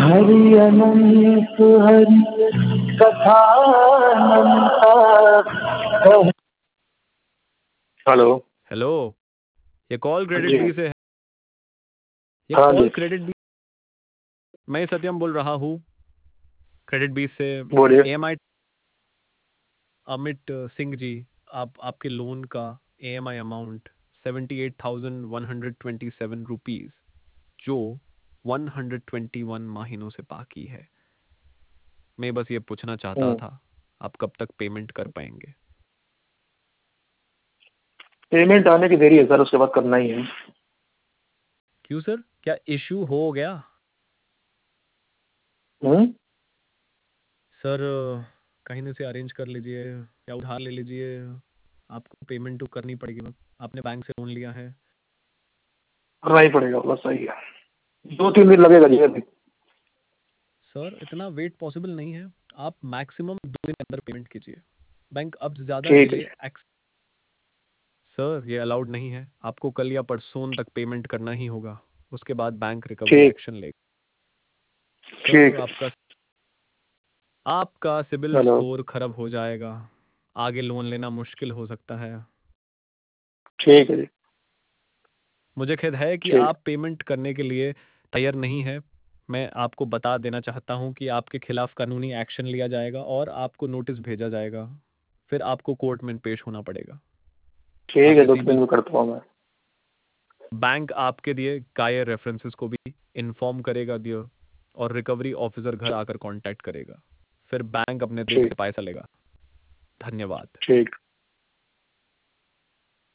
हरि अनंत हरि कथा अनंता। हेलो। हेलो, ये कॉल क्रेडिट जी। बी से है। ये हाँ जी, कॉल क्रेडिट बी। मैं सत्यम बोल रहा हूँ क्रेडिट बी से। बोलिए। एएमआई अमित सिंह जी, आपके लोन का एएमआई अमाउंट 78,127 रुपीज जो 121 महीनों से बाकी है। मैं बस ये पूछना चाहता था, आप कब तक पेमेंट कर पाएंगे? पेमेंट आने की देरी है सर, उसके बाद करना ही है। क्यों सर, क्या इश्यू हो गया? हम्म। सर कहीं न से अरेंज कर लीजिए या उधार ले लीजिए। आपको पेमेंट तो करनी पड़ेगी ना, आपने बैंक से लोन लिया है। करना ही पड़ेगा, बस सही है। 2-3 दिन लगेगा जी अभी। सर इतना वेट पॉसिबल नहीं है, आप मैक्सिमम 2 दिन के अंदर पेमेंट कीजिए। बैंक अब ज़्यादा ठीक डिले है। सर ये अलाउड नहीं है, आपको कल या परसों तक पेमेंट करना ही होगा। उसके बाद बैंक रिकवरी ठीक। एक्शन लेगा। ठीक सर है। आपका सिबिल हेलो। स्कोर खराब हो जाएगा, आगे लोन लेना मुश्किल हो सकता है। ठीक है जी। मुझे खेद है कि ठीक। आप पेमेंट करने के लिए तैयार नहीं है। मैं आपको बता देना चाहता हूं कि आपके खिलाफ कानूनी एक्शन लिया जाएगा और आपको नोटिस भेजा जाएगा। फिर आपको कोर्ट में पेश होना पड़ेगा। ठीक है, आपके 2-3 दिन सिबिल में करता हूँ मैं। बैंक आपके दिए कायर रेफरेंसेस को भी इन्फॉर्म करेगा दियो, और रिकवरी ऑफिसर घर आकर कांटेक्ट करेगा। फिर बैंक अपने देश ठीक। से पैसा लेगा। धन्यवाद। ठीक।